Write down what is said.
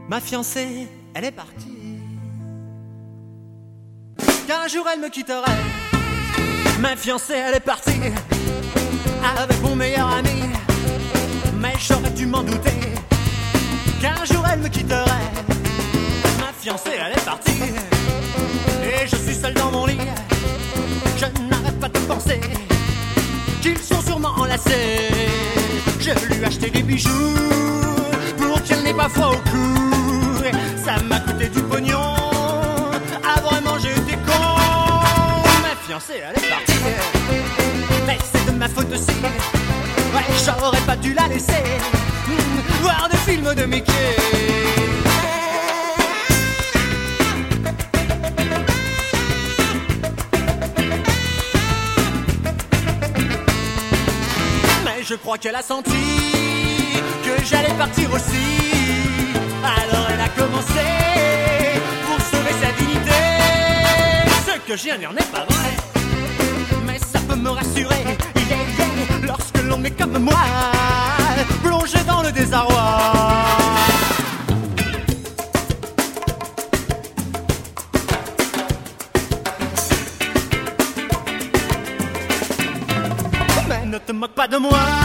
Ma fiancée, elle est partie. Qu'un jour elle me quitterait. Ma fiancée, elle est partie avec mon meilleur ami. Mais j'aurais dû m'en douter qu'un jour elle me quitterait. Ma fiancée, elle est partie et je suis seul dans mon lit. Je n'arrête pas de penser qu'ils sont sûrement enlacés. Je lui ai acheté des bijoux pour qu'elle n'ait pas froid au cou. Ça m'a coûté du pognon. Ah vraiment j'ai été con. Ma fiancée elle est partie. Mais c'est de ma faute aussi. Ouais, j'aurais pas dû la laisser voir des films de Mickey. Je crois qu'elle a senti que j'allais partir aussi. Alors elle a commencé pour sauver sa dignité. Ce que je viens de dire n'est pas vrai, mais ça peut me rassurer. Lorsque l'on est comme moi, plongé dans le désarroi. Mais ne te moque pas de moi.